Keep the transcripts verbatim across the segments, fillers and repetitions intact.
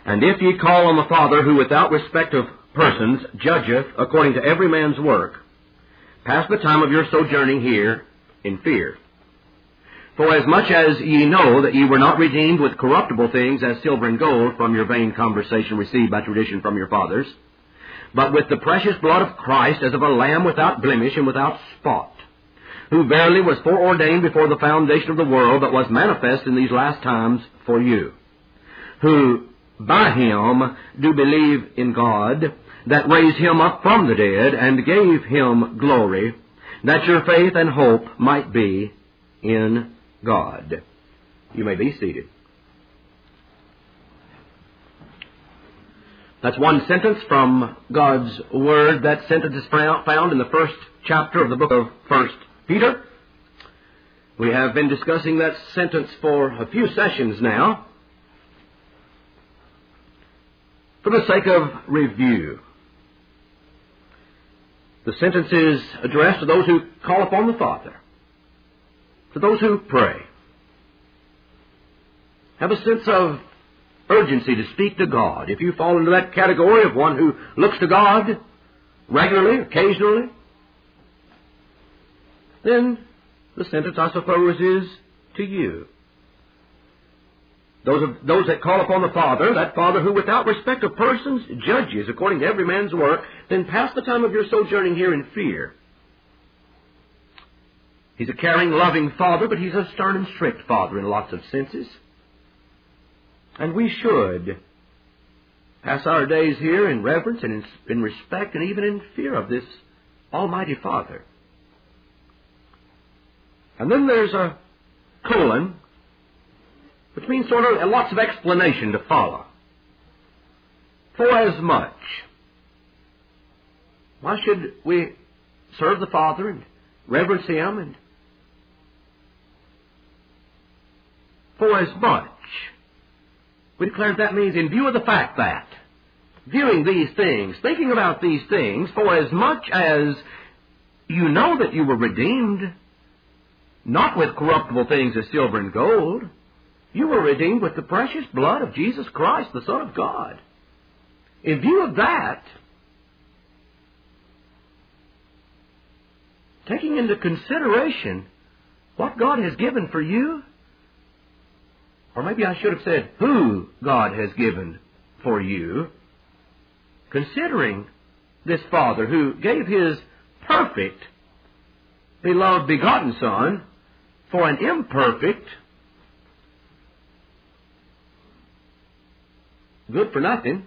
And if ye call on the Father, who without respect of persons judgeth according to every man's work, pass the time of your sojourning here in fear. For as much as ye know that ye were not redeemed with corruptible things as silver and gold from your vain conversation received by tradition from your fathers, but with the precious blood of Christ as of a lamb without blemish and without spot, who verily was foreordained before the foundation of the world, but was manifest in these last times for you, who by him do believe in God, that raised him up from the dead, and gave him glory, that your faith and hope might be in God. You may be seated. That's one sentence from God's Word. That sentence is found in the first chapter of the book of First Peter. We have been discussing that sentence for a few sessions now. For the sake of review, the sentence is addressed to those who call upon the Father, to those who pray, have a sense of urgency to speak to God. If you fall into that category of one who looks to God regularly, occasionally, then the sentence, I suppose, is to you. Those, of, those that call upon the Father, that Father who without respect of persons judges according to every man's work, then pass the time of your sojourning here in fear. He's a caring, loving Father, but He's a stern and strict Father in lots of senses. And we should pass our days here in reverence and in, in respect and even in fear of this Almighty Father. And then there's a colon, which means sort of lots of explanation to follow. For as much. Why should we serve the Father and reverence Him? And for as much. We declare that means in view of the fact that, viewing these things, thinking about these things, for as much as you know that you were redeemed, not with corruptible things as silver and gold, you were redeemed with the precious blood of Jesus Christ, the Son of God. In view of that, taking into consideration what God has given for you, or maybe I should have said who God has given for you, considering this Father who gave His perfect, beloved, begotten Son for an imperfect, good-for-nothing,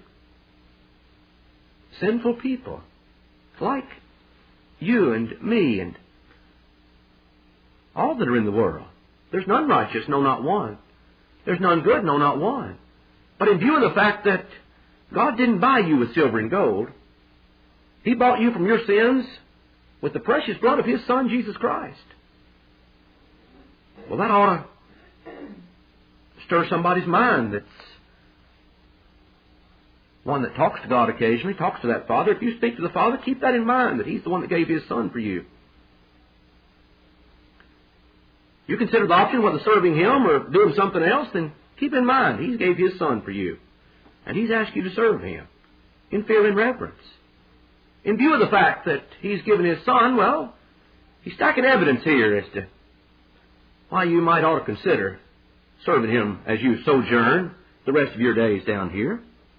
sinful people like you and me and all that are in the world. There's none righteous, no, not one. There's none good, no, not one. But in view of the fact that God didn't buy you with silver and gold, He bought you from your sins with the precious blood of His Son, Jesus Christ. Well, that ought to stir somebody's mind that's one that talks to God occasionally, talks to that Father. If you speak to the Father, keep that in mind, that He's the one that gave His Son for you. You consider the option whether serving Him or doing something else, then keep in mind He gave His Son for you. And He's asked you to serve Him in fear and reverence. In view of the fact that He's given His Son, well, He's stacking evidence here as to why you might ought to consider serving Him as you sojourn the rest of your days down here.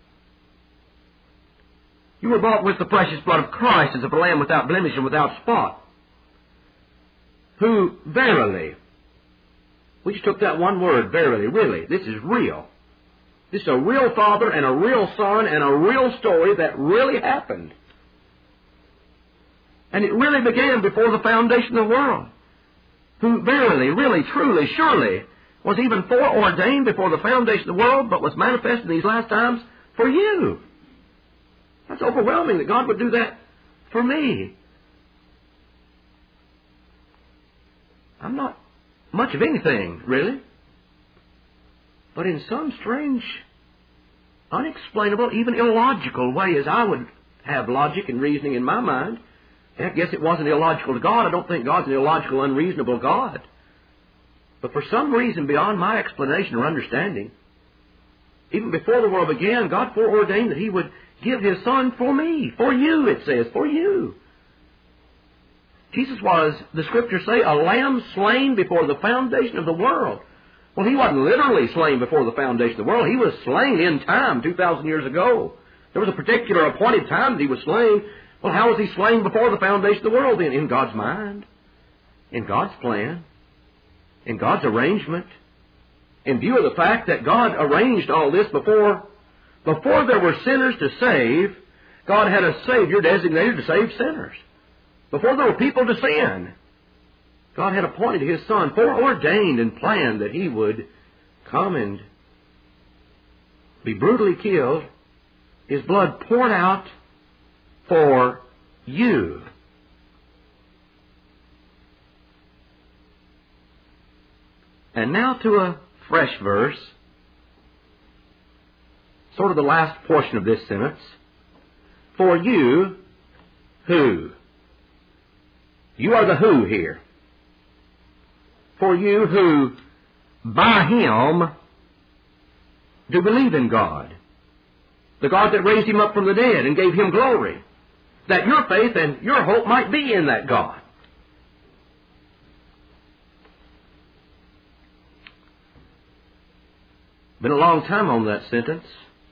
You were bought with the precious blood of Christ as of a lamb without blemish and without spot, who verily, we just took that one word, verily, really, this is real. This is a real Father and a real Son and a real story that really happened. And it really began before the foundation of the world. Who verily, really, truly, surely was even foreordained before the foundation of the world, but was manifest in these last times for you. That's overwhelming that God would do that for me. I'm not much of anything, really. But in some strange, unexplainable, even illogical way, as I would have logic and reasoning in my mind, I guess it wasn't illogical to God. I don't think God's an illogical, unreasonable God. But for some reason beyond my explanation or understanding, Even before the world began, God foreordained that He would give His Son for me, for you, it says, for you. Jesus was, the Scriptures say, a lamb slain before the foundation of the world. Well, He wasn't literally slain before the foundation of the world. He was slain in time two thousand years ago. There was a particular appointed time that He was slain. Well, how was He slain before the foundation of the world then? In God's mind, in God's plan, in God's arrangement, in view of the fact that God arranged all this before, before there were sinners to save, God had a Savior designated to save sinners. Before there were people to sin, God had appointed His Son, foreordained and planned that He would come and be brutally killed, His blood poured out for you. And now to a fresh verse, sort of the last portion of this sentence. For you, who? You are the who here. For you who, by Him, do believe in God, the God that raised Him up from the dead and gave Him glory, that your faith and your hope might be in that God. Been a long time on that sentence.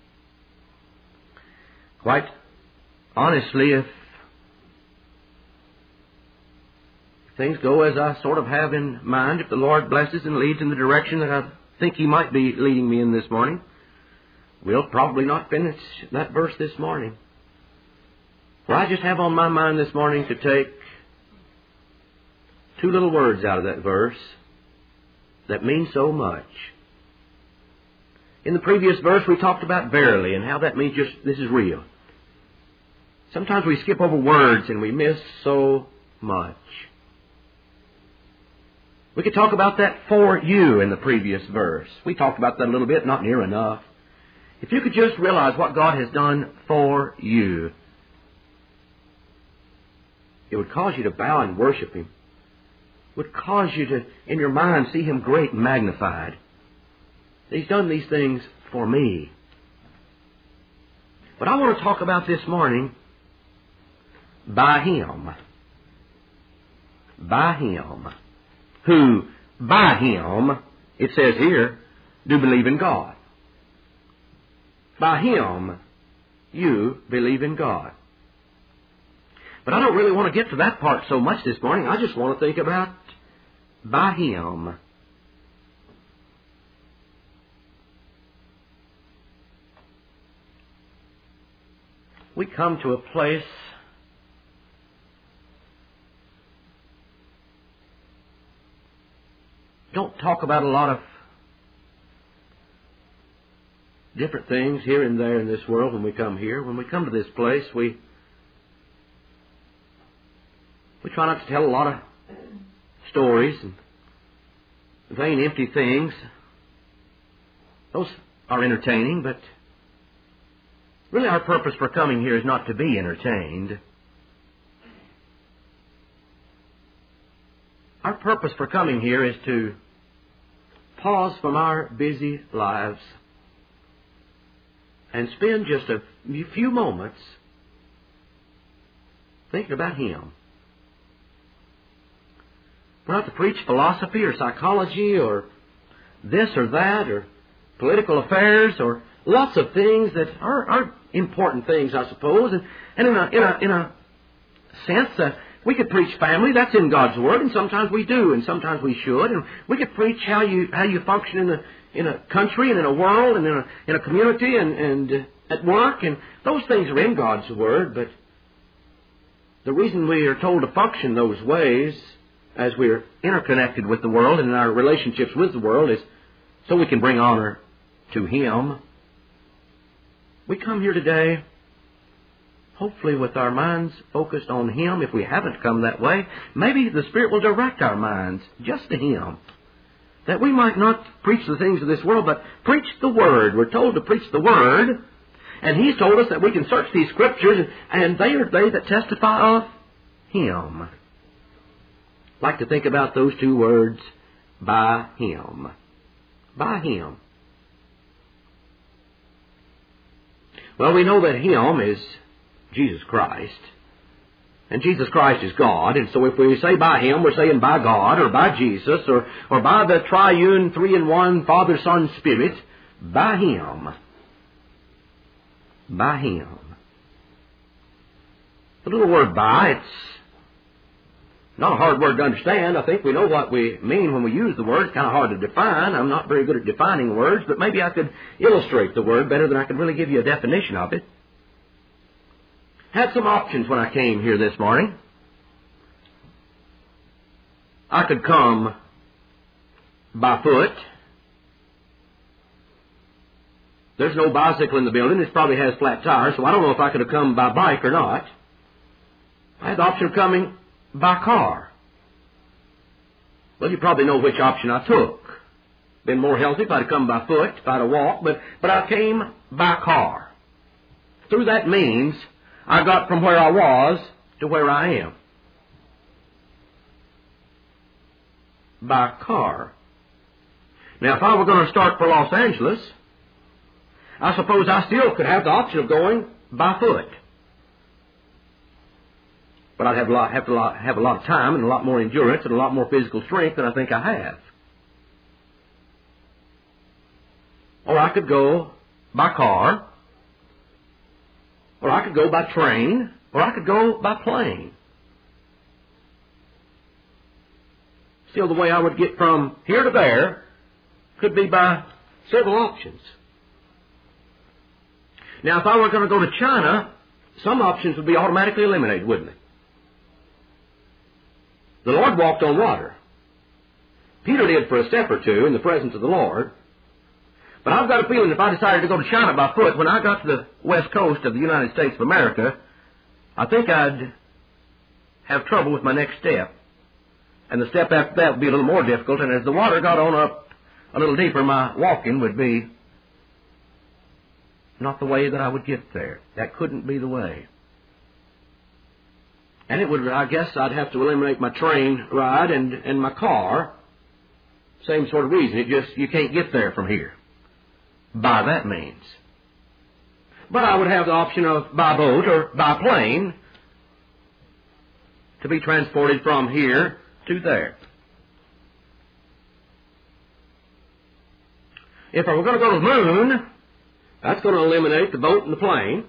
Quite honestly, if things go as I sort of have in mind, if the Lord blesses and leads in the direction that I think He might be leading me in this morning, we'll probably not finish that verse this morning. For I just have on my mind this morning to take two little words out of that verse that mean so much. In the previous verse we talked about verily and how that means just this is real. Sometimes we skip over words and we miss so much. We could talk about that for you in the previous verse. We talked about that a little bit, not near enough. If you could just realize what God has done for you, it would cause you to bow and worship Him. It would cause you to, in your mind, see Him great and magnified. He's done these things for me. But I want to talk about this morning, by Him. By Him. Who, by Him, it says here, do believe in God. By Him, you believe in God. But I don't really want to get to that part so much this morning. I just want to think about by Him. We come to a place don't talk about a lot of different things here and there in this world when we come here. When we come to this place, we we try not to tell a lot of stories and vain, empty things. Those are entertaining, but really our purpose for coming here is not to be entertained. Our purpose for coming here is to pause from our busy lives and spend just a few moments thinking about Him. We're not to preach philosophy or psychology or this or that or political affairs or lots of things that are, are important things, I suppose. And, and in, a, in, a, in a sense, uh, we could preach family. That's in God's Word, and sometimes we do, and sometimes we should. And we could preach how you how you function in a in a country and in a world and in a in a community and and uh, at work, and those things are in God's Word. But the reason we are told to function those ways, as we are interconnected with the world and in our relationships with the world, is so we can bring honor to Him. We come here today, hopefully with our minds focused on Him. If we haven't come that way, maybe the Spirit will direct our minds just to Him, that we might not preach the things of this world, but preach the Word. We're told to preach the Word, and He's told us that we can search these Scriptures, and they are they that testify of Him. I'd like to think about those two words, by Him. By Him. Well, we know that Him is Jesus Christ. And Jesus Christ is God. And so if we say by Him, we're saying by God or by Jesus or, or by the triune, three-in-one, Father, Son, Spirit. By Him. By Him. The little word by, it's not a hard word to understand. I think we know what we mean when we use the word. It's kind of hard to define. I'm not very good at defining words, but maybe I could illustrate the word better than I could really give you a definition of it. Had some options when I came here this morning. I could come by foot. There's no bicycle in the building. This probably has flat tires, so I don't know if I could have come by bike or not. I had the option of coming by car. Well, you probably know which option I took. Been more healthy if I'd have come by foot, if I'd have walked, but, but I came by car. Through that means, I got from where I was to where I am. By car. Now, if I were going to start for Los Angeles, I suppose I still could have the option of going by foot. But I'd have, a lot, have to lot, have a lot of time and a lot more endurance and a lot more physical strength than I think I have. Or I could go by car. Or I could go by train. Or I could go by plane. Still, the way I would get from here to there could be by several options. Now, if I were going to go to China, some options would be automatically eliminated, wouldn't they? The Lord walked on water. Peter did for a step or two in the presence of the Lord. But I've got a feeling if I decided to go to China by foot, when I got to the west coast of the United States of America, I think I'd have trouble with my next step. And the step after that would be a little more difficult, and as the water got on up a little deeper, my walking would be not the way that I would get there. That couldn't be the way. And it would, I guess I'd have to eliminate my train ride and, and my car. Same sort of reason. It just, you can't get there from here. By that means. But I would have the option of by boat or by plane to be transported from here to there. If I were going to go to the moon, that's going to eliminate the boat and the plane.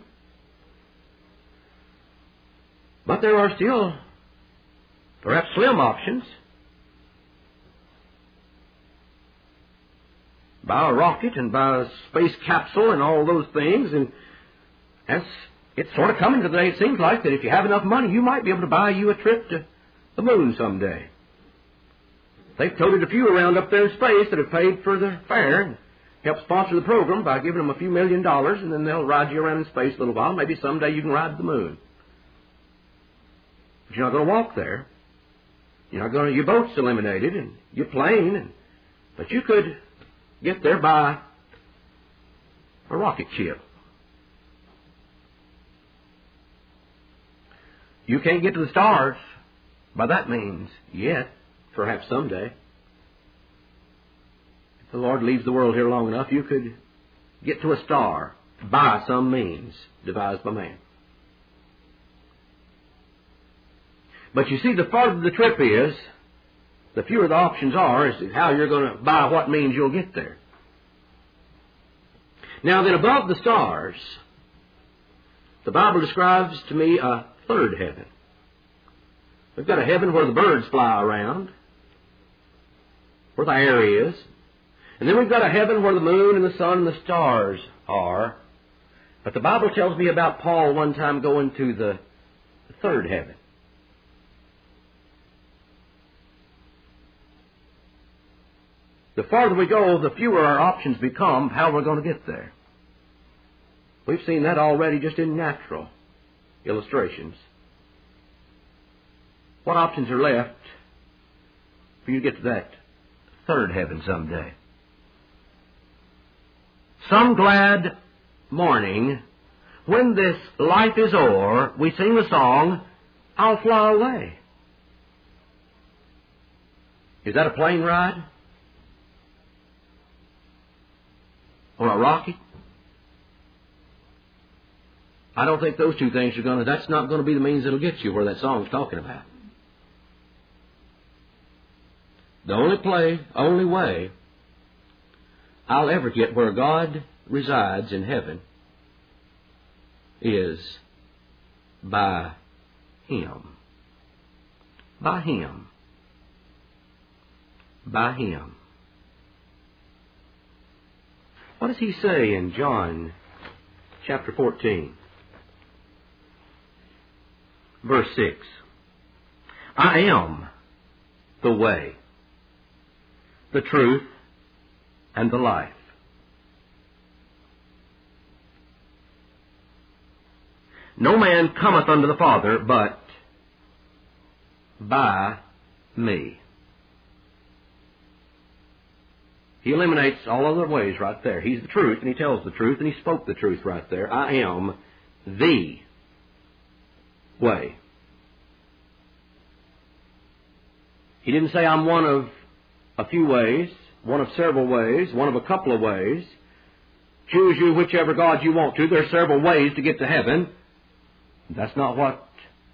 But there are still perhaps slim options. By a rocket and by a space capsule and all those things. And that's, it's sort of coming today, it seems like, that if you have enough money, you might be able to buy you a trip to the moon someday. They've toted a few around up there in space that have paid for the fare and helped sponsor the program by giving them a few million dollars, and then they'll ride you around in space a little while. Maybe someday you can ride to the moon. But you're not going to walk there. You're not going to, your boat's eliminated and your plane, and, but you could get there by a rocket ship. You can't get to the stars by that means yet, perhaps someday. If the Lord leaves the world here long enough, you could get to a star by some means devised by man. But you see, the farther the trip is, the fewer the options are as to how you're going to, by what means you'll get there. Now then, above the stars, the Bible describes to me a third heaven. We've got a heaven where the birds fly around, where the air is. And then we've got a heaven where the moon and the sun and the stars are. But the Bible tells me about Paul one time going to the third heaven. The farther we go, the fewer our options become of how we're going to get there. We've seen that already just in natural illustrations. What options are left for you to get to that third heaven someday? Some glad morning, when this life is o'er, we sing the song, I'll fly away. Is that a plane ride? Or a rocket? I don't think those two things are going to, that's not going to be the means that'll get you where that song's talking about. The only play, only way I'll ever get where God resides in heaven is by Him. By Him. By Him. What does He say in John chapter fourteen? Verse six. I am the way, the truth, and the life. No man cometh unto the Father but by me. He eliminates all other ways right there. He's the truth, and He tells the truth, and He spoke the truth right there. I am the way. He didn't say I'm one of a few ways, one of several ways, one of a couple of ways. Choose you whichever God you want to. There are several ways to get to heaven. That's not what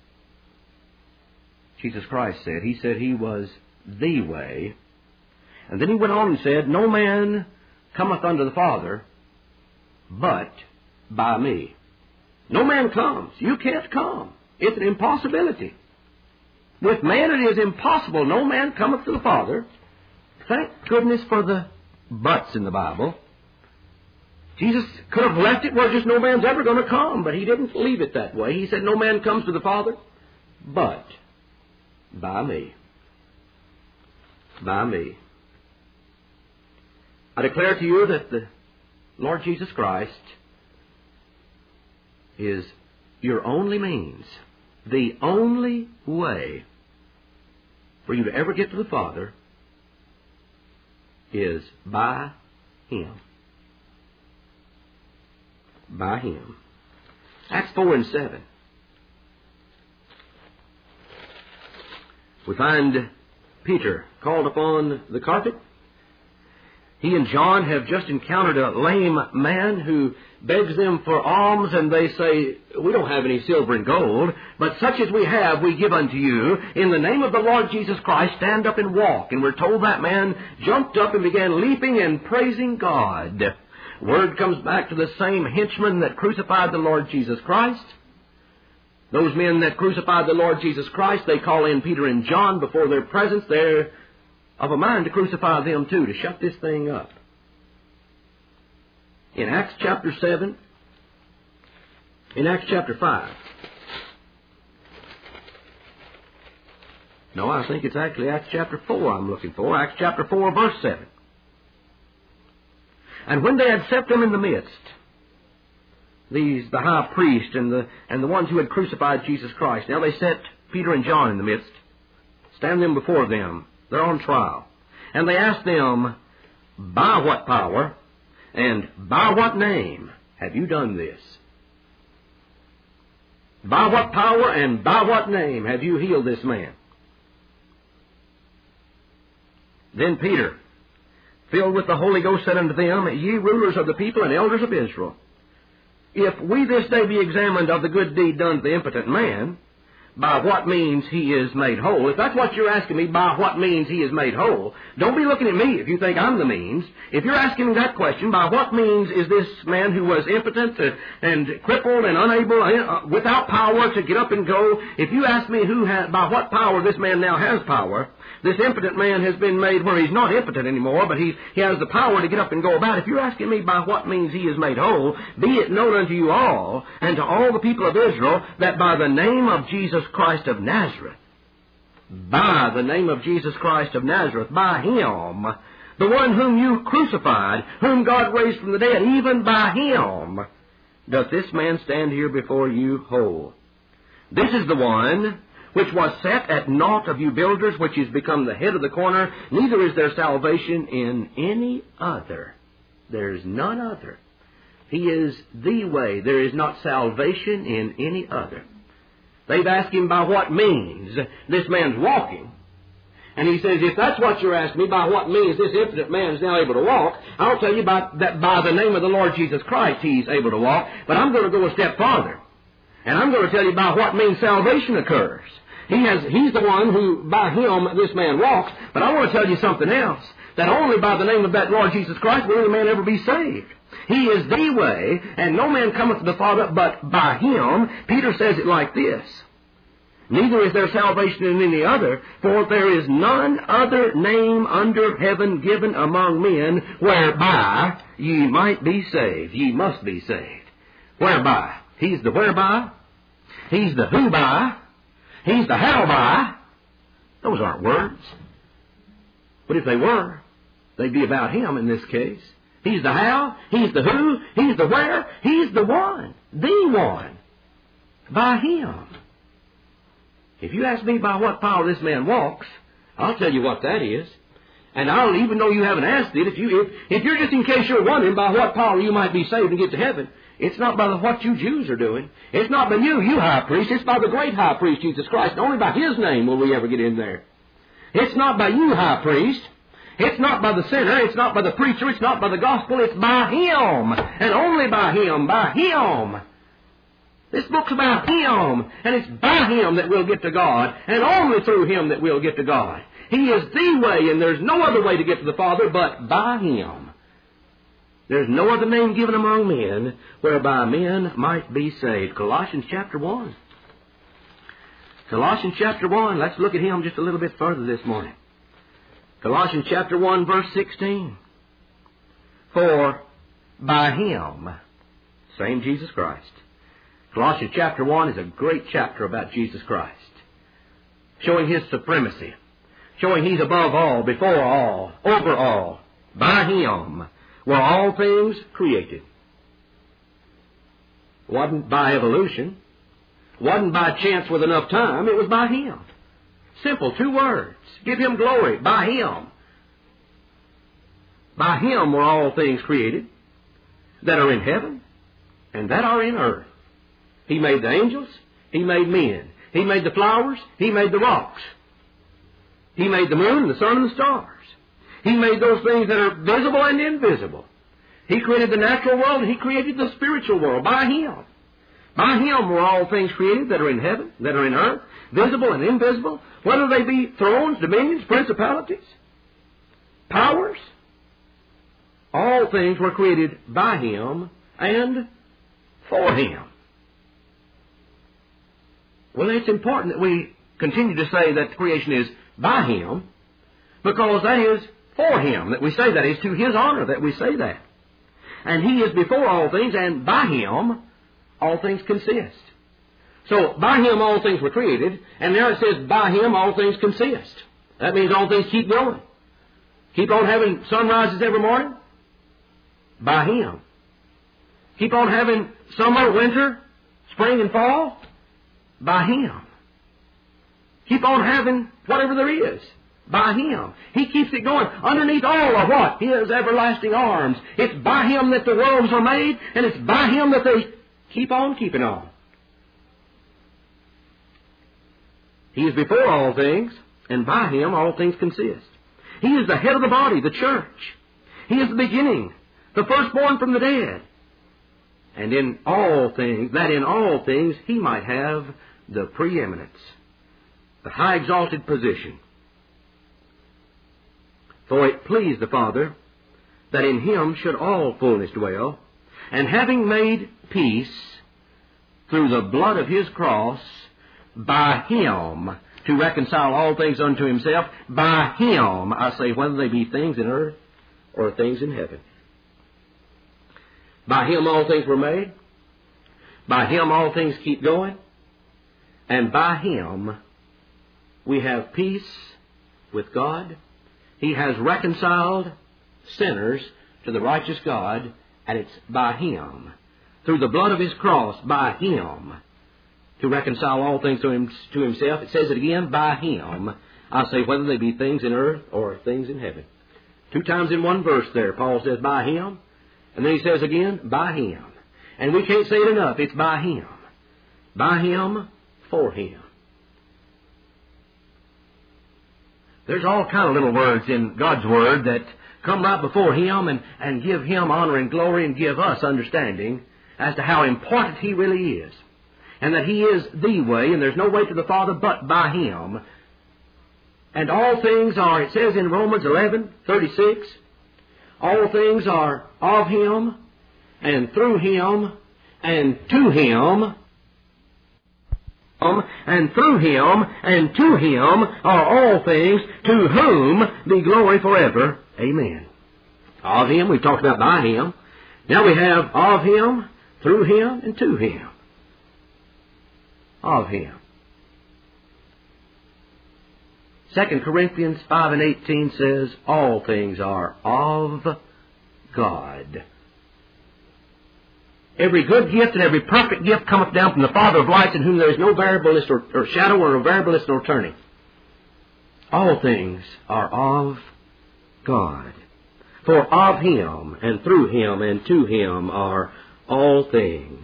Jesus Christ said. He said He was the way. And then He went on and said, no man cometh unto the Father but by me. No man comes. You can't come. It's an impossibility. With man it is impossible. No man cometh to the Father. Thank goodness for the buts in the Bible. Jesus could have left it where just no man's ever going to come, but He didn't leave it that way. He said, no man comes to the Father but by me. By me. I declare to you that the Lord Jesus Christ is your only means, the only way for you to ever get to the Father is by Him. By Him. Acts four and seven. We find Peter called upon the carpet. He and John have just encountered a lame man who begs them for alms, and they say, we don't have any silver and gold, but such as we have we give unto you. In the name of the Lord Jesus Christ, stand up and walk. And we're told that man jumped up and began leaping and praising God. Word comes back to the same henchmen that crucified the Lord Jesus Christ. Those men that crucified the Lord Jesus Christ, they call in Peter and John before their presence. They're of a mind to crucify them too, to shut this thing up. In Acts chapter seven, in Acts chapter five, no, I think it's actually Acts chapter four I'm looking for, Acts chapter four, verse seven. And when they had set them in the midst, these, the high priest and the, and the ones who had crucified Jesus Christ, now they set Peter and John in the midst, stand them before them. They're on trial. And they asked them, by what power and by what name have you done this? By what power and by what name have you healed this man? Then Peter, filled with the Holy Ghost, said unto them, ye rulers of the people and elders of Israel, if we this day be examined of the good deed done to the impotent man, by what means he is made whole. If that's what you're asking me, by what means he is made whole, don't be looking at me if you think I'm the means. If you're asking me that question, by what means is this man who was impotent and crippled and unable, uh, without power to get up and go, if you ask me who ha- by what power this man now has power, this impotent man has been made where he's not impotent anymore, but he, he has the power to get up and go about. If you're asking me by what means he is made whole, be it known unto you all and to all the people of Israel that by the name of Jesus Christ of Nazareth, by the name of Jesus Christ of Nazareth, by Him, the one whom you crucified, whom God raised from the dead, even by Him, doth this man stand here before you whole. This is the one which was set at naught of you builders, which is become the head of the corner. Neither is there salvation in any other. There is none other. He is the way. There is not salvation in any other. They've asked him by what means this man's walking. And he says, if that's what you're asking me, by what means this impotent man is now able to walk, I'll tell you by, that by the name of the Lord Jesus Christ he's able to walk. But I'm going to go a step farther. And I'm going to tell you by what means salvation occurs. He has, he's the one who, by him, this man walks. But I want to tell you something else. That only by the name of that Lord Jesus Christ will any man ever be saved. He is the way, and no man cometh to the Father but by him. Peter says it like this. Neither is there salvation in any other, for there is none other name under heaven given among men whereby ye might be saved. Ye must be saved. Whereby? He's the whereby. He's the who by. He's the how by. Those aren't words. But if they were, they'd be about him in this case. He's the how, he's the who, he's the where, he's the one. The one. By him. If you ask me by what power this man walks, I'll tell you what that is. And I'll, even though you haven't asked it, if, you, if, if you're just in case you're wondering by what power you might be saved and get to heaven, it's not by the, what you Jews are doing. It's not by you, you high priest. It's by the great high priest, Jesus Christ. And only by his name will we ever get in there. It's not by you, high priest. It's not by the sinner. It's not by the preacher. It's not by the gospel. It's by him. And only by him. By him. This book's about him. And it's by him that we'll get to God. And only through him that we'll get to God. He is the way, and there's no other way to get to the Father but by him. There's no other name given among men whereby men might be saved. Colossians chapter one. Colossians chapter one. Let's look at him just a little bit further this morning. Colossians chapter one, verse sixteen. For by him, same Jesus Christ. Colossians chapter one is a great chapter about Jesus Christ, showing his supremacy, showing he's above all, before all, over all. By him were all things created. Wasn't by evolution. Wasn't by chance with enough time. It was by him. Simple, two words. Give him glory. By him. By him were all things created that are in heaven and that are in earth. He made the angels. He made men. He made the flowers. He made the rocks. He made the moon and the sun and the stars. He made those things that are visible and invisible. He created the natural world and he created the spiritual world by him. By him were all things created that are in heaven, that are in earth, visible and invisible, whether they be thrones, dominions, principalities, powers. All things were created by him and for him. Well, it's important that we continue to say that creation is by him, because that is for him, that we say that. It's to his honor that we say that. And he is before all things, and by him all things consist. So, by him all things were created, and there it says, by him all things consist. That means all things keep going. Keep on having sunrises every morning? By him. Keep on having summer, winter, spring, and fall? By him. Keep on having whatever there is. By him. He keeps it going. Underneath all of what? His everlasting arms. It's by him that the worlds are made, and it's by him that they keep on keeping on. He is before all things, and by him all things consist. He is the head of the body, the church. He is the beginning, the firstborn from the dead. And in all things, that in all things he might have the preeminence, the high exalted position. For it pleased the Father that in him should all fullness dwell, and having made peace through the blood of his cross, by him to reconcile all things unto himself, by him, I say, whether they be things in earth or things in heaven. By him all things were made, by him all things keep going, and by him we have peace with God. He has reconciled sinners to the righteous God, and it's by him, through the blood of his cross, by him, to reconcile all things to, him, to himself. It says it again, by him, I say, whether they be things in earth or things in heaven. Two times in one verse there, Paul says, by him, and then he says again, by him. And we can't say it enough, it's by him. By him, for him. There's all kind of little words in God's Word that come right before him and, and give him honor and glory and give us understanding as to how important he really is. and that He is the way, and there's no way to the Father but by Him. And all things are, it says in Romans eleven thirty-six, all things are of Him, and through Him, and to Him, and through Him, and to Him are all things, to whom be glory forever. Amen. Of Him, we've talked about by Him. Now we have of Him, through Him, and to Him. Of Him. Second Corinthians five and eighteen says, all things are of God. Every good gift and every perfect gift cometh down from the Father of lights, in whom there is no variableness or, or shadow or variableness nor turning. All things are of God. For of Him, and through Him, and to Him are all things.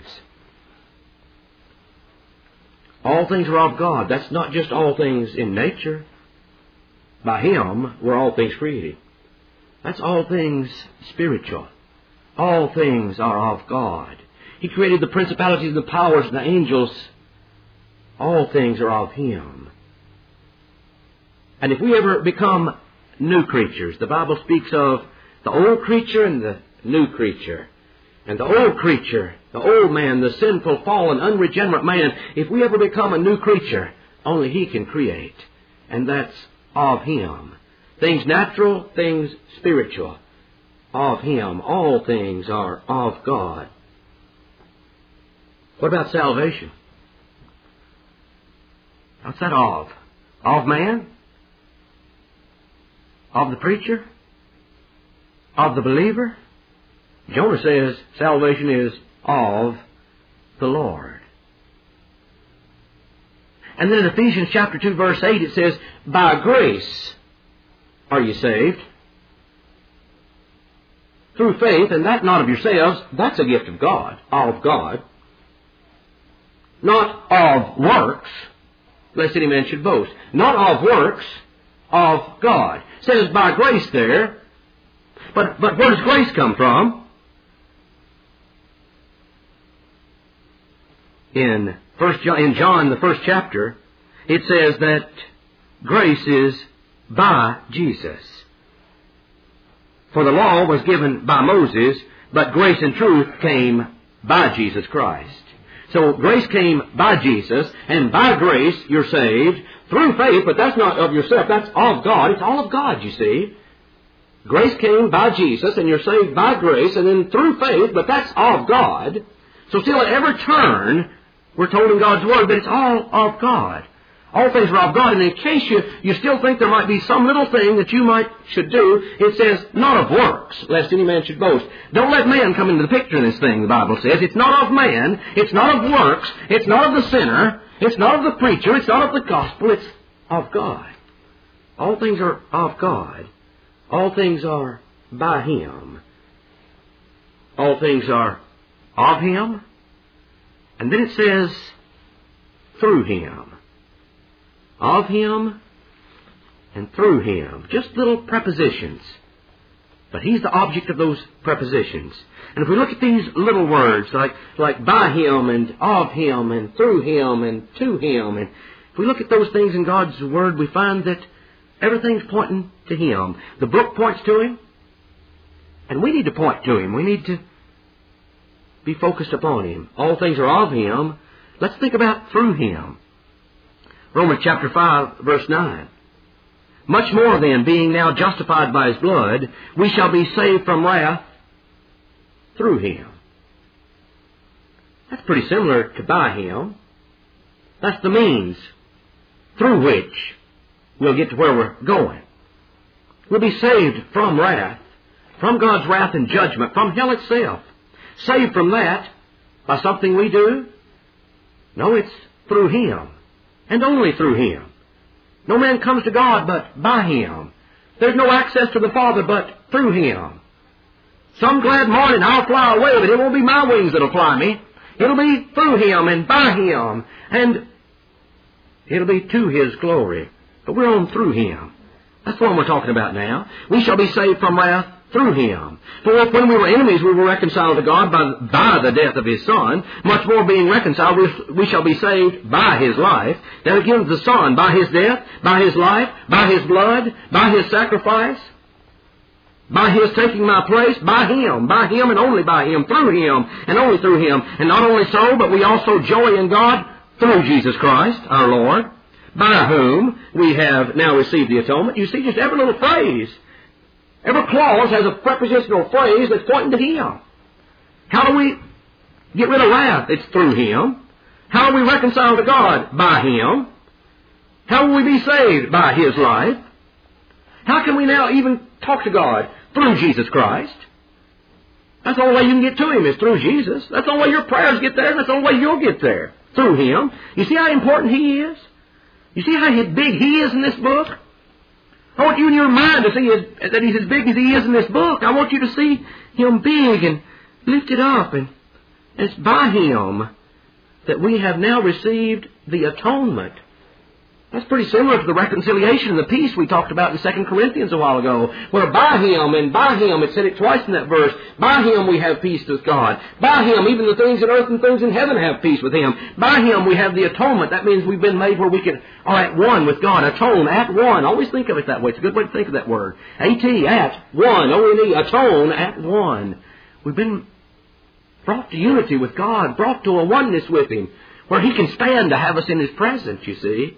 All things are of God. That's not just all things in nature. By Him were all things created. That's all things spiritual. All things are of God. He created the principalities and the powers and the angels. All things are of Him. And if we ever become new creatures, the Bible speaks of the old creature and the new creature. And the old creature, the old man, the sinful, fallen, unregenerate man, if we ever become a new creature, only He can create. And that's of Him. Things natural, things spiritual. Of Him. All things are of God. What about salvation? What's that of? Of man? Of the preacher? Of the believer? Jonah says salvation is of the Lord. And then in Ephesians chapter two verse eight it says, by grace are you saved, through faith, and that not of yourselves, that's a gift of God, of God. Not of works, lest any man should boast. Not of works, of God. It says by grace there, but, but where does grace come from? In First John, in John, the first chapter, it says that grace is by Jesus. For the law was given by Moses, but grace and truth came by Jesus Christ. So grace came by Jesus, and by grace you're saved through faith, but that's not of yourself, that's of God. It's all of God, you see. Grace came by Jesus, and you're saved by grace, and then through faith, but that's of God. So still at every turn, we're told in God's Word that it's all of God. All things are of God, and in case you, you still think there might be some little thing that you might should do, it says, not of works, lest any man should boast. Don't let man come into the picture in this thing, the Bible says. It's not of man, it's not of works, it's not of the sinner, it's not of the preacher, it's not of the gospel, it's of God. All things are of God. All things are by Him. All things are of Him. And then it says, through Him. Of Him and through Him. Just little prepositions. But He's the object of those prepositions. And if we look at these little words, like, like by Him and of Him and through Him and to Him, and if we look at those things in God's Word, we find that everything's pointing to Him. The book points to Him, and we need to point to Him. We need to be focused upon Him. All things are of Him. Let's think about through Him. Romans chapter five, verse nine. Much more then, being now justified by His blood, we shall be saved from wrath through Him. That's pretty similar to by Him. That's the means through which we'll get to where we're going. We'll be saved from wrath, from God's wrath and judgment, from hell itself. Saved from that by something we do? No, it's through Him. And only through Him. No man comes to God but by Him. There's no access to the Father but through Him. Some glad morning I'll fly away, but it won't be my wings that'll fly me. It'll be through Him and by Him. And it'll be to His glory. But we're on through Him. That's the one we're talking about now. We shall be saved from wrath through Him. For if when we were enemies we were reconciled to God by, by the death of His Son, much more being reconciled we, we shall be saved by His life. Then again the Son, by His death, by His life, by His blood, by His sacrifice, by His taking my place, by Him, by Him and only by Him, through Him and only through Him. And not only so, but we also joy in God through Jesus Christ, our Lord, by whom we have now received the atonement. You see, just every little phrase, every clause has a prepositional phrase that's pointing to Him. How do we get rid of wrath? It's through Him. How are we reconciled to God? By Him. How will we be saved? By His life. How can we now even talk to God? Through Jesus Christ. That's the only way you can get to Him is through Jesus. That's the only way your prayers get there. That's the only way you'll get there. Through Him. You see how important He is? You see how big He is in this book? I want you in your mind to see his, that He's as big as He is in this book. I want you to see Him big and lifted up. And it's by Him that we have now received the atonement. That's pretty similar to the reconciliation and the peace we talked about in Second Corinthians a while ago, where by Him and by Him, it said it twice in that verse, by Him we have peace with God. By Him, even the things in earth and things in heaven have peace with Him. By Him we have the atonement. That means we've been made where we can, are at one with God. Atone, at one. Always think of it that way. It's a good way to think of that word. A-T, at one. O N E, atone, at one. We've been brought to unity with God, brought to a oneness with Him, where He can stand to have us in His presence, you see.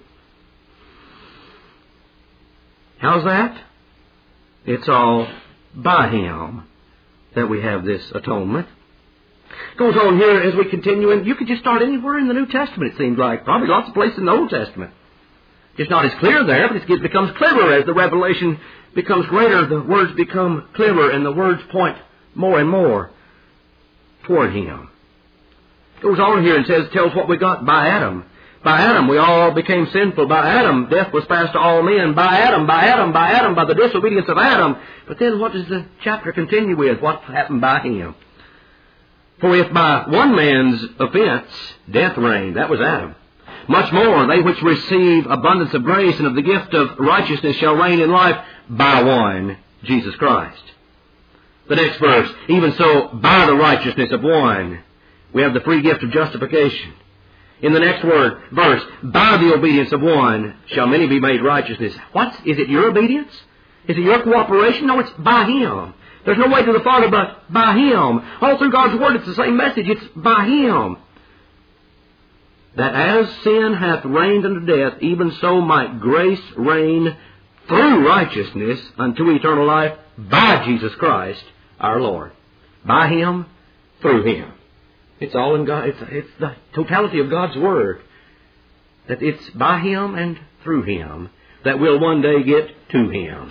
How's that? It's all by Him that we have this atonement. Goes on here as we continue, and you could just start anywhere in the New Testament, it seems like. Probably lots of places in the Old Testament. It's not as clear there, but it becomes clearer as the revelation becomes greater. The words become clearer, and the words point more and more toward Him. Goes on here and says, tells what we got by Adam. By Adam we all became sinful. By Adam death was passed to all men. By Adam, by Adam, by Adam, by the disobedience of Adam. But then what does the chapter continue with? What happened by him? For if by one man's offense death reigned, that was Adam, much more they which receive abundance of grace and of the gift of righteousness shall reign in life by one, Jesus Christ. The next verse, even so by the righteousness of one we have the free gift of justification. In the next word, verse, by the obedience of one shall many be made righteousness. What? Is it your obedience? Is it your cooperation? No, it's by Him. There's no way to the Father but by Him. All through God's Word it's the same message. It's by Him. That as sin hath reigned unto death, even so might grace reign through righteousness unto eternal life by Jesus Christ our Lord. By Him, through Him. It's all in God. It's, it's the totality of God's Word. That it's by Him and through Him that we'll one day get to Him.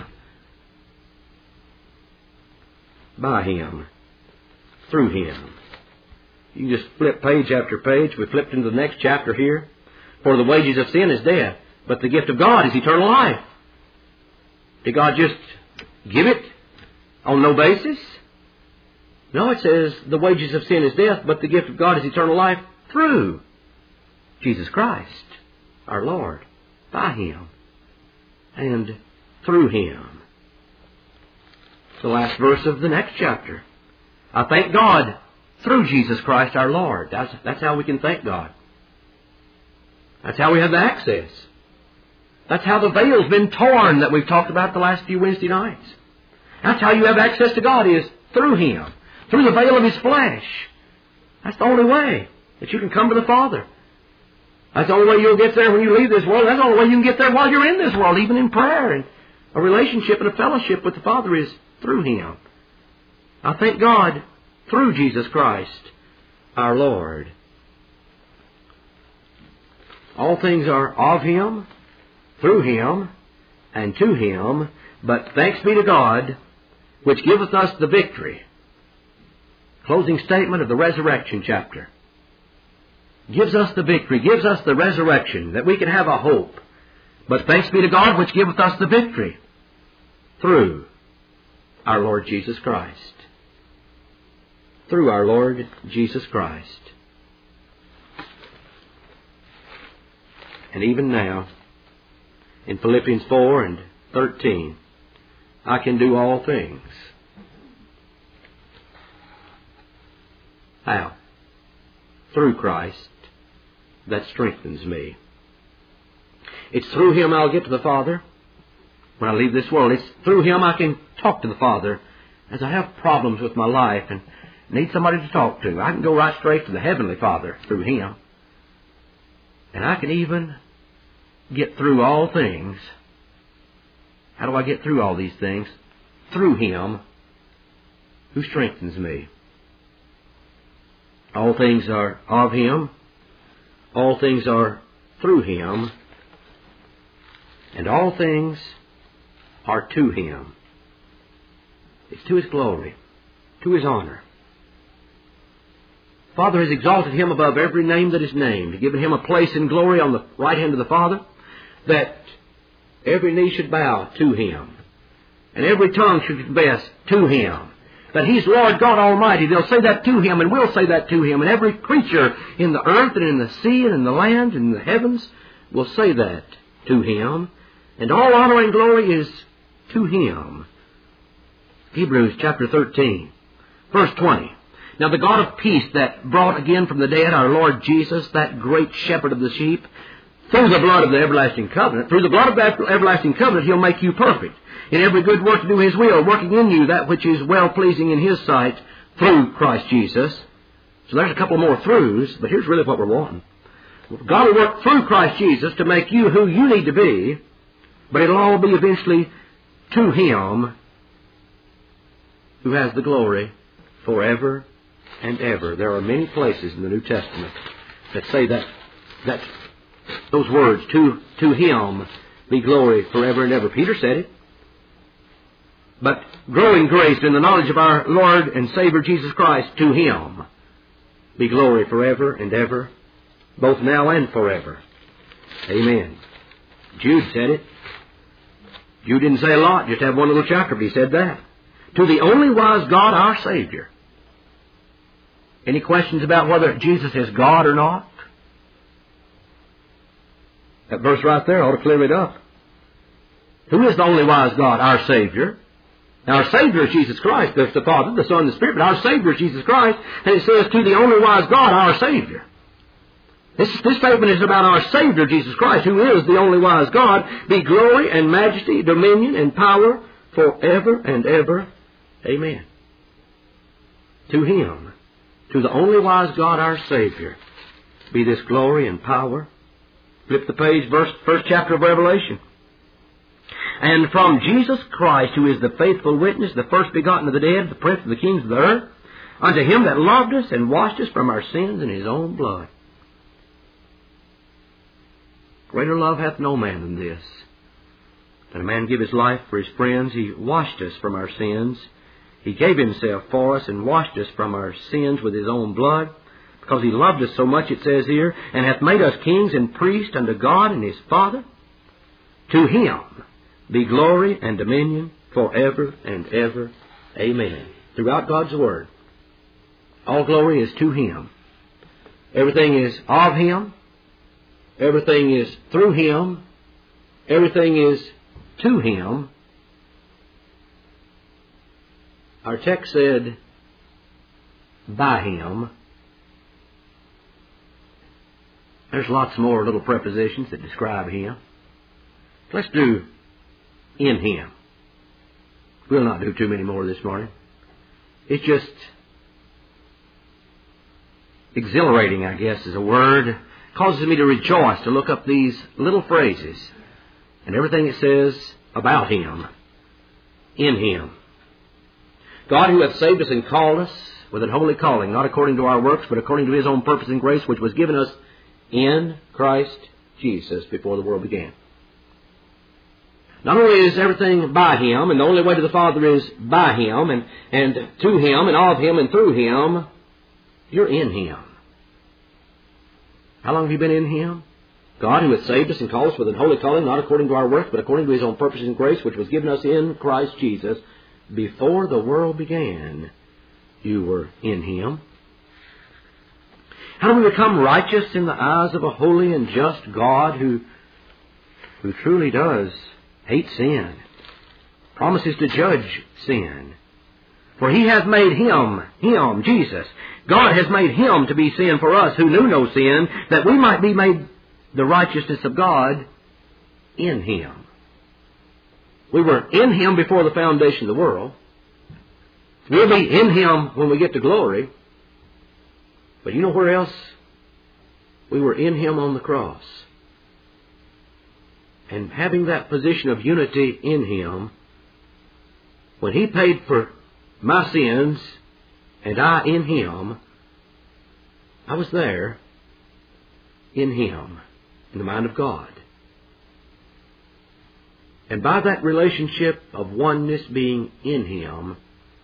By Him. Through Him. You can just flip page after page. We flipped into the next chapter here. For the wages of sin is death, but the gift of God is eternal life. Did God just give it on no basis? No, it says the wages of sin is death, but the gift of God is eternal life through Jesus Christ, our Lord, by Him, and through Him. The last verse of the next chapter. I thank God through Jesus Christ our Lord. That's, that's how we can thank God. That's how we have the access. That's how the veil's been torn that we've talked about the last few Wednesday nights. That's how you have access to God is through Him. Through the veil of His flesh. That's the only way that you can come to the Father. That's the only way you'll get there when you leave this world. That's the only way you can get there while you're in this world, even in prayer. And a relationship and a fellowship with the Father is through Him. I thank God through Jesus Christ, our Lord. All things are of Him, through Him, and to Him. But thanks be to God, which giveth us the victory. Closing statement of the resurrection chapter. Gives us the victory, gives us the resurrection, that we can have a hope. But thanks be to God which giveth us the victory through our Lord Jesus Christ. Through our Lord Jesus Christ. And even now, in Philippians four and thirteen, I can do all things How? Through Christ that strengthens me. It's through Him I'll get to the Father when I leave this world. It's through Him I can talk to the Father as I have problems with my life and need somebody to talk to. I can go right straight to the Heavenly Father through Him. And I can even get through all things. How do I get through all these things? Through Him who strengthens me. All things are of Him. All things are through Him. And all things are to Him. It's to His glory, to His honor. Father has exalted Him above every name that is named, given Him a place in glory on the right hand of the Father, that every knee should bow to Him, and every tongue should confess to Him, that He's Lord God Almighty. They'll say that to Him, and we'll say that to Him, and every creature in the earth and in the sea and in the land and in the heavens will say that to Him, and all honor and glory is to Him. Hebrews chapter thirteen, verse twenty. Now the God of peace that brought again from the dead our Lord Jesus, that great shepherd of the sheep, through the blood of the everlasting covenant, through the blood of that everlasting covenant, He'll make you perfect in every good work to do His will, working in you that which is well-pleasing in His sight through Christ Jesus. So there's a couple more throughs, but here's really what we're wanting. God will work through Christ Jesus to make you who you need to be, but it'll all be eventually to Him who has the glory forever and ever. There are many places in the New Testament that say that, that those words, to, to Him be glory forever and ever. Peter said it. But growing grace in the knowledge of our Lord and Savior Jesus Christ, to Him be glory forever and ever, both now and forever. Amen. Jude said it. Jude didn't say a lot, just have one little chapter, but he said that. To the only wise God, our Savior. Any questions about whether Jesus is God or not? That verse right there ought to clear it up. Who is the only wise God? Our Savior. Now, our Savior is Jesus Christ. There's the Father, the Son, and the Spirit, but our Savior is Jesus Christ. And it says, to the only wise God, our Savior. This, this statement is about our Savior, Jesus Christ, who is the only wise God, be glory and majesty, dominion and power forever and ever. Amen. To Him, to the only wise God, our Savior, be this glory and power. Flip the page, verse, first chapter of Revelation. And from Jesus Christ, who is the faithful witness, the first begotten of the dead, the prince of the kings of the earth, unto Him that loved us and washed us from our sins in His own blood. Greater love hath no man than this, that a man give his life for his friends. He washed us from our sins. He gave Himself for us and washed us from our sins with His own blood, because He loved us so much, it says here, and hath made us kings and priests unto God and His Father. To Him be glory and dominion forever and ever. Amen. Throughout God's Word, all glory is to Him. Everything is of Him. Everything is through Him. Everything is to Him. Our text said, by Him. There's lots more little prepositions that describe Him. Let's do in Him. We'll not do too many more this morning. It's just exhilarating, I guess, is a word. It causes me to rejoice to look up these little phrases and everything it says about Him, in Him. God, who hath saved us and called us with an holy calling, not according to our works, but according to His own purpose and grace, which was given us in Christ Jesus before the world began. Not only is everything by Him, and the only way to the Father is by Him, and, and to Him, and of Him, and through Him, you're in Him. How long have you been in Him? God, who hath saved us and called us with an holy calling, not according to our works, but according to His own purpose and grace, which was given us in Christ Jesus before the world began. You were in Him. How do we become righteous in the eyes of a holy and just God who, who truly does hate sin, promises to judge sin? For He hath made Him, Him, Jesus, God has made Him to be sin for us who knew no sin, that we might be made the righteousness of God in Him. We were in Him before the foundation of the world. We'll be in Him when we get to glory. But you know where else? We were in Him on the cross. And having that position of unity in Him, when He paid for my sins, and I in Him, I was there in Him, in the mind of God. And by that relationship of oneness being in Him,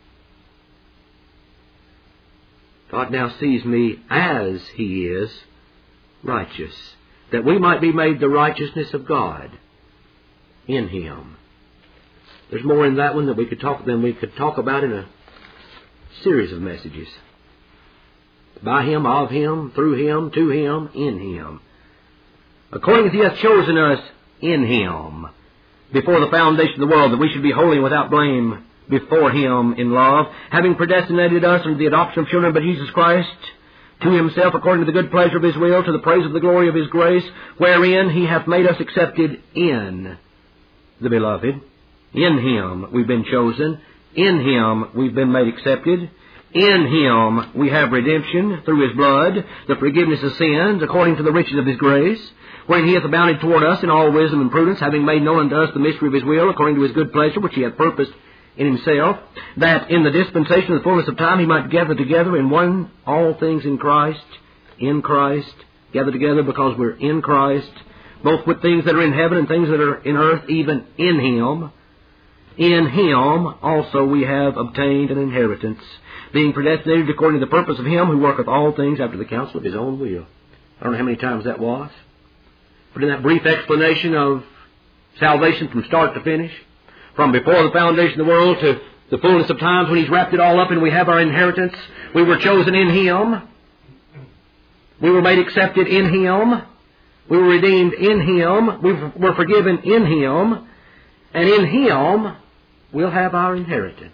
God now sees me as He is, righteous, that we might be made the righteousness of God in Him. There's more in that one that we could talk than we could talk about in a series of messages. By Him, of Him, through Him, to Him, in Him. According as He hath chosen us in Him, before the foundation of the world, that we should be holy and without blame before Him in love, having predestinated us unto the adoption of children by Jesus Christ, to Himself according to the good pleasure of His will, to the praise of the glory of His grace, wherein He hath made us accepted in the Beloved. In Him we've been chosen. In Him we've been made accepted. In Him we have redemption through His blood, the forgiveness of sins, according to the riches of His grace, wherein He hath abounded toward us in all wisdom and prudence, having made known unto us the mystery of His will, according to His good pleasure, which He hath purposed in Himself, that in the dispensation of the fullness of time He might gather together in one all things in Christ, in Christ, gather together because we're in Christ, both with things that are in heaven and things that are in earth, even in Him. In Him also we have obtained an inheritance, being predestinated according to the purpose of Him who worketh all things after the counsel of His own will. I don't know how many times that was, but in that brief explanation of salvation from start to finish, from before the foundation of the world to the fullness of times when He's wrapped it all up and we have our inheritance, we were chosen in Him, we were made accepted in Him, we were redeemed in Him, we were forgiven in Him, and in Him we'll have our inheritance.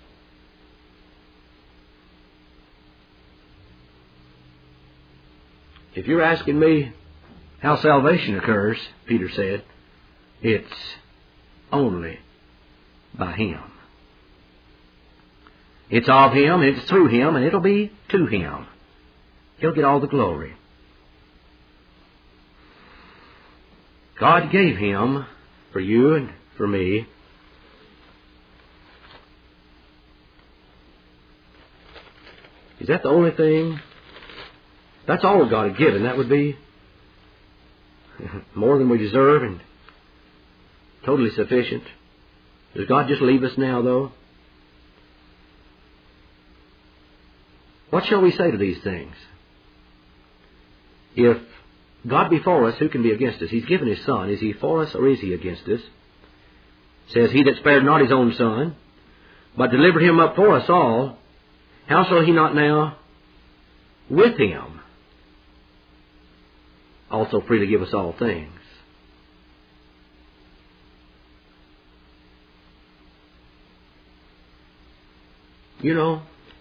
If you're asking me how salvation occurs, Peter said, it's only by Him. It's of Him, it's through Him, and it'll be to Him. He'll get all the glory. God gave Him for you and for me. Is that the only thing? That's all God had given. That would be more than we deserve and totally sufficient. Does God just leave us now, though? What shall we say to these things? If God be for us, who can be against us? He's given His Son. Is He for us or is He against us? It says, He that spared not His own Son, but delivered Him up for us all, how shall He not now with Him also freely give us all things? You know,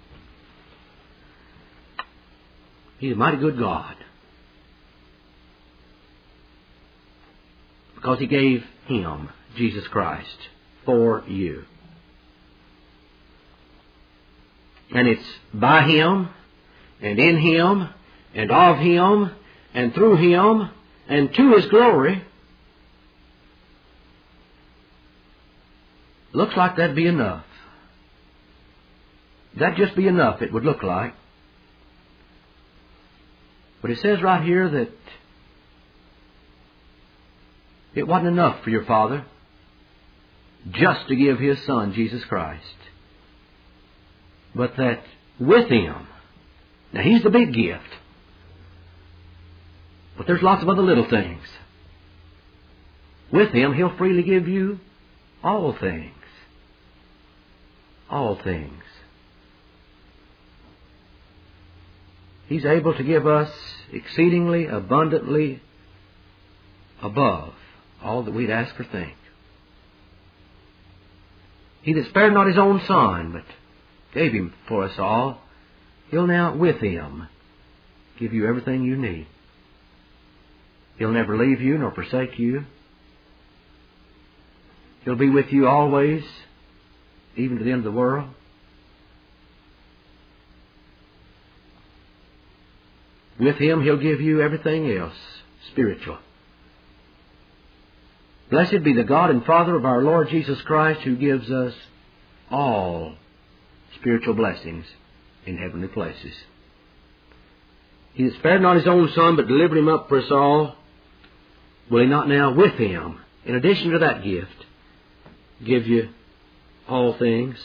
He's a mighty good God, because He gave Him, Jesus Christ, for you. And it's by Him, and in Him, and of Him, and through Him, and to His glory. Looks like that'd be enough. That'd just be enough, it would look like. But it says right here that it wasn't enough for your Father just to give His Son, Jesus Christ, but that with Him, now He's the big gift, but there's lots of other little things. With Him, He'll freely give you all things. All things. He's able to give us exceedingly abundantly above all that we'd ask or think. He that spared not His own Son, but gave Him for us all, He'll now, with Him, give you everything you need. He'll never leave you nor forsake you. He'll be with you always, even to the end of the world. With Him, He'll give you everything else, spiritual. Blessed be the God and Father of our Lord Jesus Christ, who gives us all spiritual blessings in heavenly places. He has spared not His own Son, but delivered Him up for us all. Will He not now, with Him, in addition to that gift, give you all things?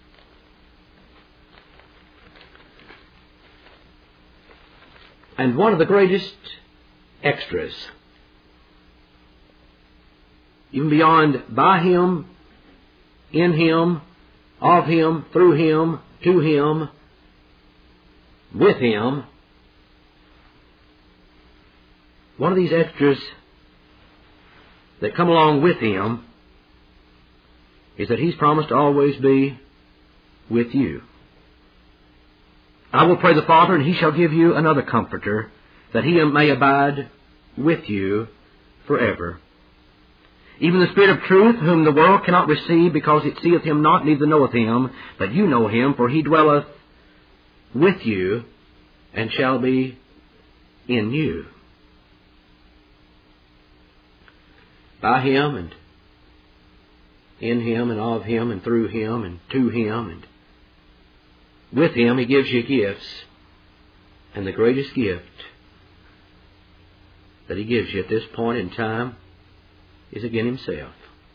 And one of the greatest extras, even beyond by Him, in Him, of Him, through Him, to Him, with Him, one of these extras that come along with Him is that He's promised to always be with you. I will pray the Father, and He shall give you another Comforter, that He may abide with you forever. Even the Spirit of truth, whom the world cannot receive, because it seeth Him not, neither knoweth Him, but you know Him, for He dwelleth with you, and shall be in you. By Him, and in Him, and of Him, and through Him, and to Him, and with Him, He gives you gifts. And the greatest gift that He gives you at this point in time is again Himself.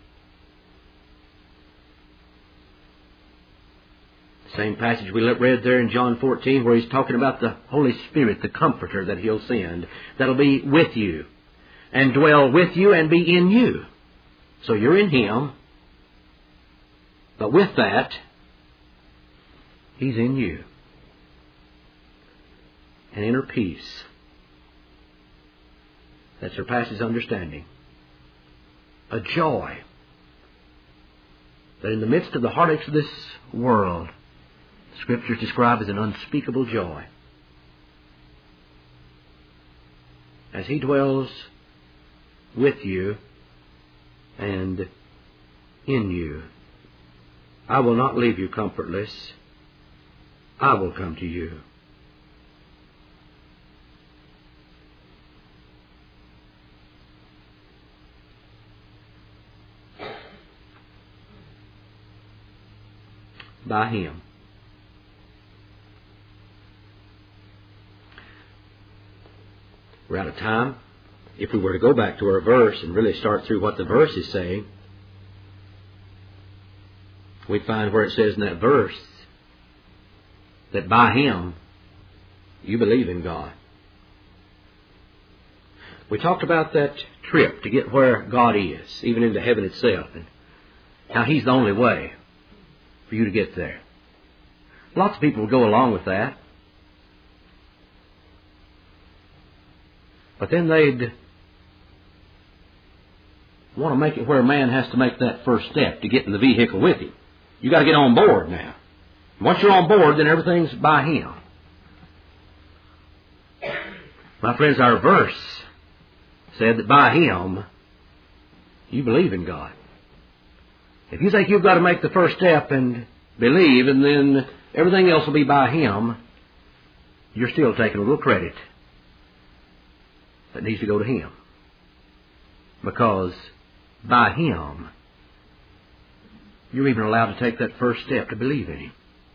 The same passage we read there in John fourteen, where He's talking about the Holy Spirit, the Comforter that He'll send, that'll be with you, and dwell with you, and be in you. So you're in Him, but with that, He's in you. An inner peace that surpasses understanding. A joy that in the midst of the heartaches of this world, the Scriptures describe as an unspeakable joy. As He dwells with you and in you. I will not leave you comfortless. I will come to you. By Him. We're out of time. If we were to go back to our verse and really start through what the verse is saying, we'd find where it says in that verse that by Him you believe in God. We talked about that trip to get where God is, even into heaven itself, and how He's the only way for you to get there. Lots of people will go along with that. But then they'd want to make it where a man has to make that first step to get in the vehicle with Him. You got to get on board now. Once you're on board, then everything's by Him. My friends, our verse said that by Him you believe in God. If you think you've got to make the first step and believe, and then everything else will be by Him, you're still taking a little credit that needs to go to Him. Because by Him, you're even allowed to take that first step to believe in Him.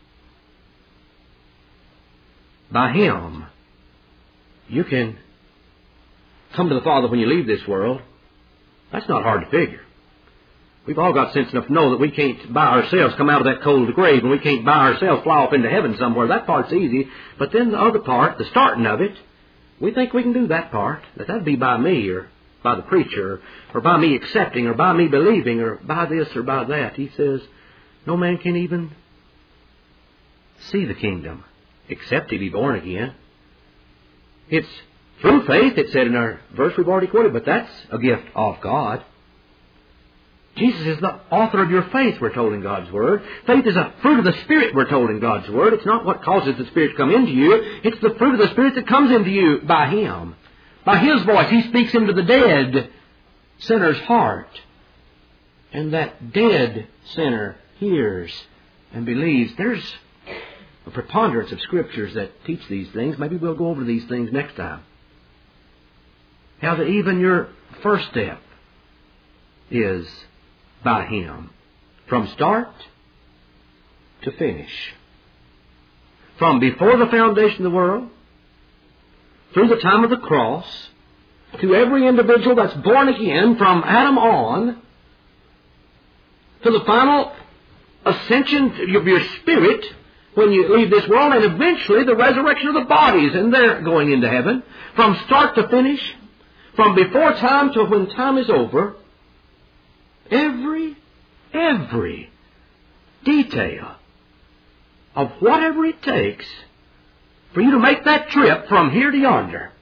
By Him, you can come to the Father when you leave this world. That's not hard to figure. We've all got sense enough to know that we can't by ourselves come out of that cold grave, and we can't by ourselves fly off into heaven somewhere. That part's easy. But then the other part, the starting of it, we think we can do that part. That that'd be by me, or by the preacher, or by me accepting, or by me believing, or by this or by that. He says, no man can even see the kingdom except he be born again. It's through faith, it said in our verse we've already quoted, but that's a gift of God. Jesus is the author of your faith, we're told in God's Word. Faith is a fruit of the Spirit, we're told in God's Word. It's not what causes the Spirit to come into you. It's the fruit of the Spirit that comes into you by Him. By His voice, He speaks into the dead sinner's heart. And that dead sinner hears and believes. There's a preponderance of Scriptures that teach these things. Maybe we'll go over these things next time. How that even your first step is by Him. From start to finish. From before the foundation of the world, through the time of the cross, to every individual that's born again from Adam on, to the final ascension of your spirit when you leave this world, and eventually the resurrection of the bodies, and they're going into heaven. From start to finish, from before time to when time is over, every, every detail of whatever it takes for you to make that trip from here to yonder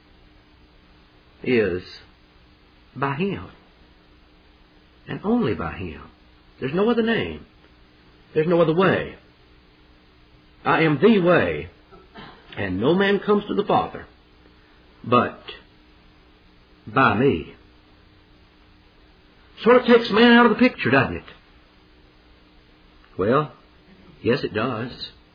is by Him. And only by Him. There's no other name. There's no other way. I am the way, and no man comes to the Father but by me. Sort of takes man out of the picture, doesn't it? Well, yes, it does.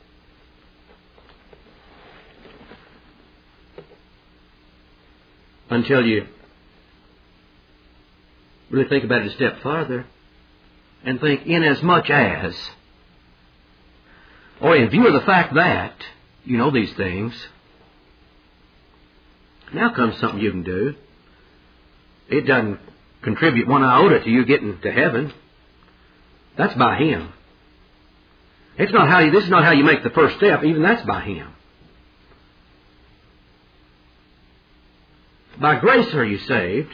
Until you really think about it a step farther and think, inasmuch as, or in view of the fact that you know these things, now comes something you can do. It doesn't contribute one iota to you getting to heaven. That's by Him. It's not how you, this is not how you make the first step. Even that's by Him. By grace are you saved.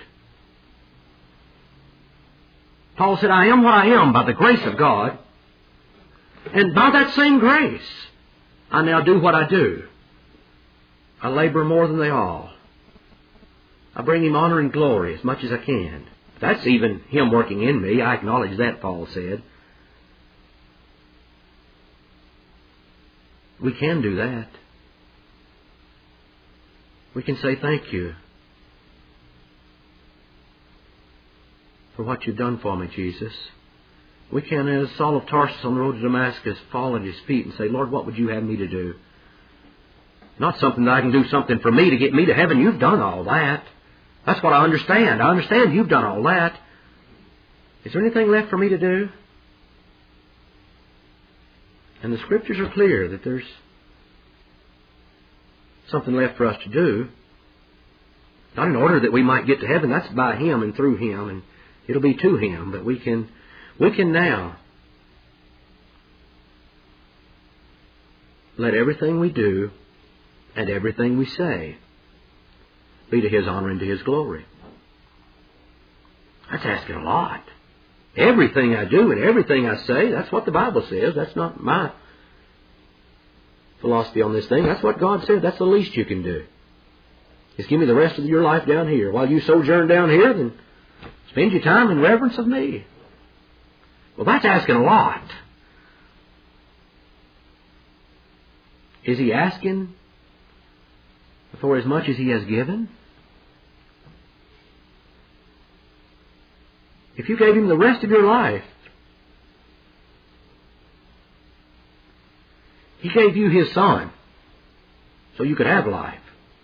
Paul said, I am what I am by the grace of God. And by that same grace, I now do what I do. I labor more than they all. I bring Him honor and glory as much as I can. That's even Him working in me. I acknowledge that, Paul said. We can do that. We can say thank you for what you've done for me, Jesus. We can, as Saul of Tarsus on the road to Damascus, fall at His feet and say, Lord, what would you have me to do? Not something that I can do something for me to get me to heaven. You've done all that. That's what I understand. I understand you've done all that. Is there anything left for me to do? And the Scriptures are clear that there's something left for us to do. Not in order that we might get to heaven. That's by Him and through Him, and it'll be to Him. But we can, we can now let everything we do and everything we say be to His honor and to His glory. That's asking a lot. Everything I do and everything I say, that's what the Bible says. That's not my philosophy on this thing. That's what God said. That's the least you can do. Just give me the rest of your life down here. While you sojourn down here, then spend your time in reverence of me. Well, that's asking a lot. Is He asking for as much as He has given? If you gave Him the rest of your life, He gave you His Son so you could have life.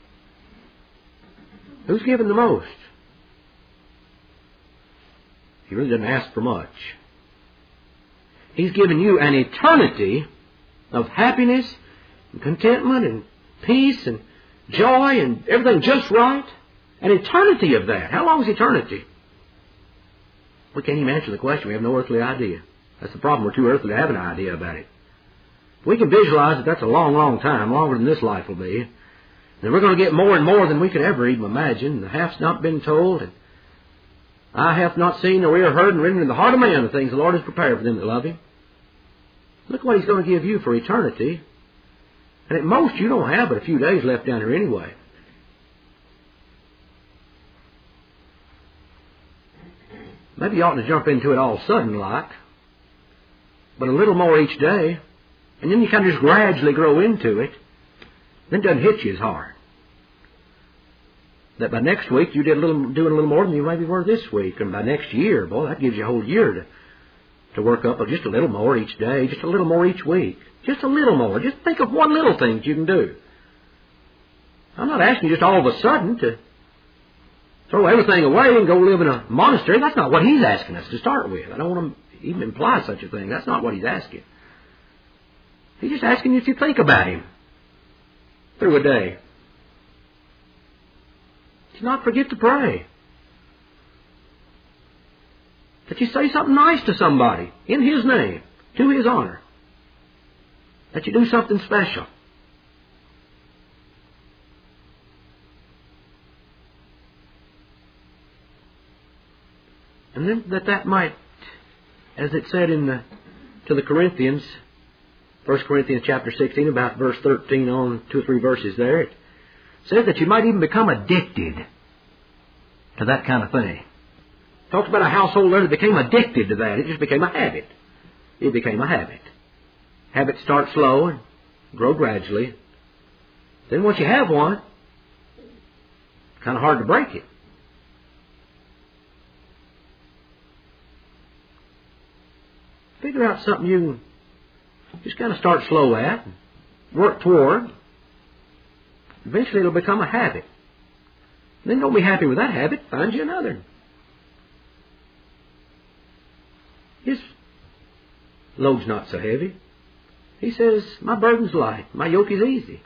Who's given the most? He really doesn't ask for much. He's given you an eternity of happiness and contentment and peace and joy and everything just right. An eternity of that. How long is eternity? We can't even answer the question. We have no earthly idea. That's the problem. We're too earthly to have an idea about it. We can visualize that that's a long, long time, longer than this life will be. And we're going to get more and more than we could ever even imagine. The half's not been told, and eye hath not seen, nor ear heard, and written in the heart of man the things the Lord has prepared for them that love Him. Look what He's going to give you for eternity. And at most, you don't have but a few days left down here anyway. maybe you oughtn't to jump into it all sudden like, but a little more each day, and then you kind of just gradually grow into it, then it doesn't hit you as hard. That by next week you did a little, doing a little more than you maybe were this week, and by next year, boy, that gives you a whole year to, to work up just a little more each day, just a little more each week, just a little more. Just think of one little thing that you can do. I'm not asking you just all of a sudden to throw everything away and go live in a monastery. That's not what he's asking us to start with. I don't want to even imply such a thing. That's not what he's asking. He's just asking you if you think about him through a day. To not forget to pray. That you say something nice to somebody in his name, to his honor. That you do something special. And then that that might, as it said in the, to the Corinthians, First Corinthians chapter sixteen, about verse thirteen on, two or three verses there, it says that you might even become addicted to that kind of thing. It talks about a household there that became addicted to that. It just became a habit. It became a habit. Habits start slow and grow gradually. Then once you have one, it's kind of hard to break it. Figure out something you can just kind of start slow at, and work toward. Eventually it'll become a habit. Then don't be happy with that habit. Find you another. His load's not so heavy. He says, my burden's light. My yoke is easy.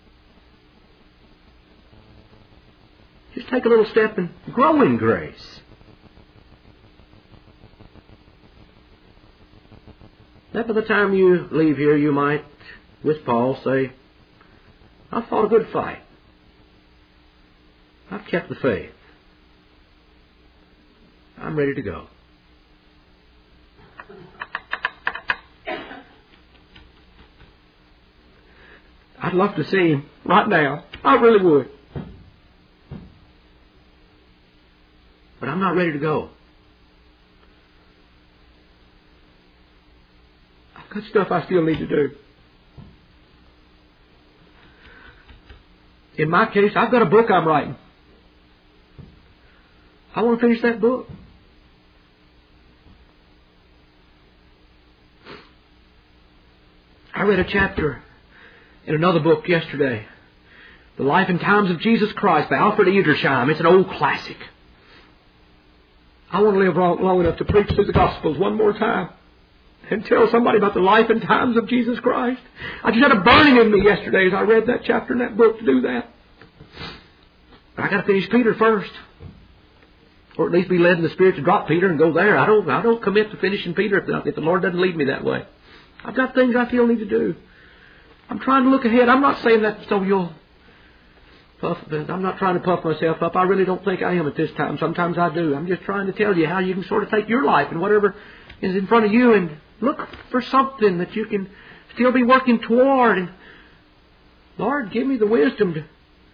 Just take a little step and grow in grace. That by the time you leave here, you might, with Paul, say, I've fought a good fight. I've kept the faith. I'm ready to go. I'd love to see him right now. I really would. But I'm not ready to go. I've got stuff I still need to do. In my case, I've got a book I'm writing. I want to finish that book. I read a chapter in another book yesterday, The Life and Times of Jesus Christ by Alfred Edersheim. It's an old classic. I want to live long, long enough to preach through the Gospels one more time and tell somebody about the life and times of Jesus Christ. I just had a burning in me yesterday as I read that chapter in that book to do that. But I got to finish Peter first. Or at least be led in the Spirit to drop Peter and go there. I don't I don't commit to finishing Peter if the, if the Lord doesn't lead me that way. I've got things I feel need to do. I'm trying to look ahead. I'm not saying that so you'll puff. I'm not trying to puff myself up. I really don't think I am at this time. Sometimes I do. I'm just trying to tell you how you can sort of take your life and whatever is in front of you and look for something that you can still be working toward. And Lord, give me the wisdom to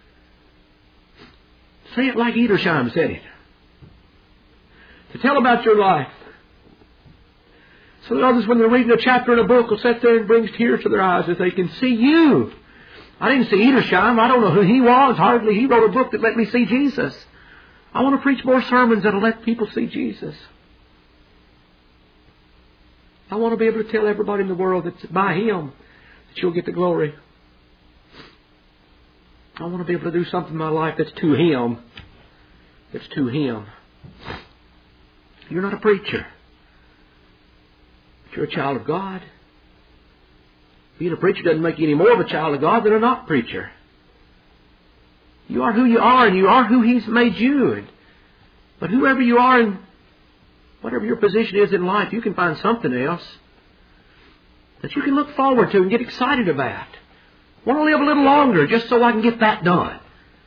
say it like Edersheim said it. To tell about your life. So that others, when they're reading a chapter in a book, will sit there and brings tears to their eyes as they can see you. I didn't see Edersheim. I don't know who he was. Hardly. He wrote a book that let me see Jesus. I want to preach more sermons that will let people see Jesus. I want to be able to tell everybody in the world that by Him that you'll get the glory. I want to be able to do something in my life that's to Him. That's to Him. You're not a preacher. But you're a child of God. Being a preacher doesn't make you any more of a child of God than a not preacher. You are who you are, and you are who He's made you. And, but whoever you are and whatever your position is in life, you can find something else that you can look forward to and get excited about. I want to live a little longer just so I can get that done.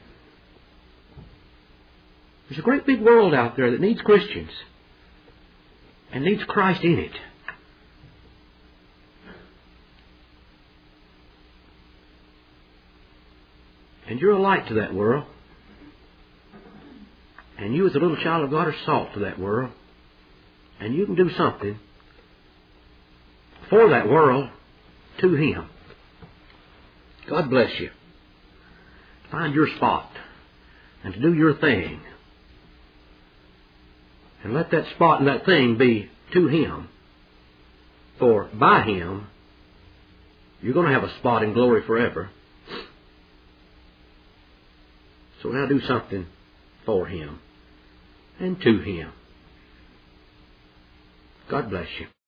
There's a great big world out there that needs Christians and needs Christ in it. And you're a light to that world. And you as a little child of God are salt to that world. And you can do something for that world to Him. God bless you. Find your spot and to do your thing. And let that spot and that thing be to Him. For by Him, you're going to have a spot in glory forever. So now do something for Him and to Him. God bless you.